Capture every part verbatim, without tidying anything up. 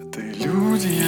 Это иллюзия.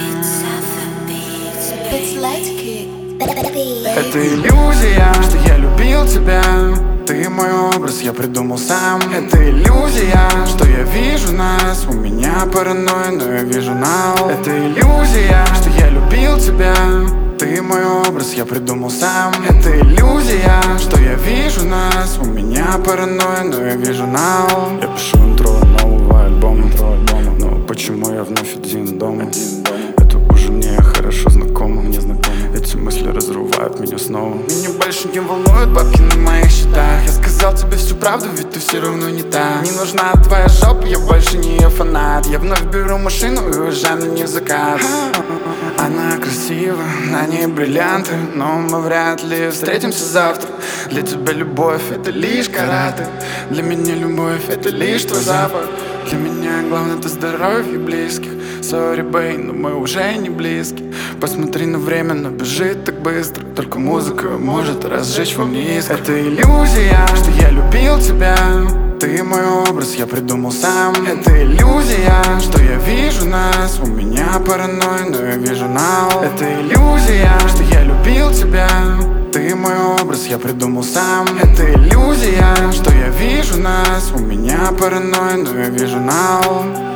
Это иллюзия, что я любил тебя. Ты мой образ, я придумал сам. Это иллюзия, что я вижу нас. У меня паранойя, но я вижу нау. Это иллюзия, что я любил тебя. Ты мой образ, я придумал сам. Это иллюзия, что я вижу нас. У меня паранойя, но я вижу нау. Я пишу интро нового альбома, но почему я вновь один дома? Это уже мне хорошо знакомо, мне знакомо. Эти мысли разрывают меня снова. Меня больше не волнуют бабки на моих счетах. Я сказал тебе всю правду, ведь ты все равно не та. Не нужна твоя жопа, я больше не ее фанат. Я вновь беру машину и уезжаю на ней в закат. Она красива, на ней бриллианты, но мы вряд ли встретимся завтра. Для тебя любовь — это лишь караты. Для меня любовь — это лишь твой запах. Для меня главное — это здоровье близких. Сори, бэй, но мы уже не близки. Посмотри на время, но бежит так быстро. Только музыка может разжечь во мне искру. Это иллюзия, что я любил тебя. Ты мой образ, я придумал сам. Это иллюзия, что я вижу нас. У меня паранойя, но я вижу нау. Это иллюзия, что я любил тебя. Ты мой образ, я придумал сам. Это иллюзия, что я вижу нас. У меня паранойя, но я вижу нау.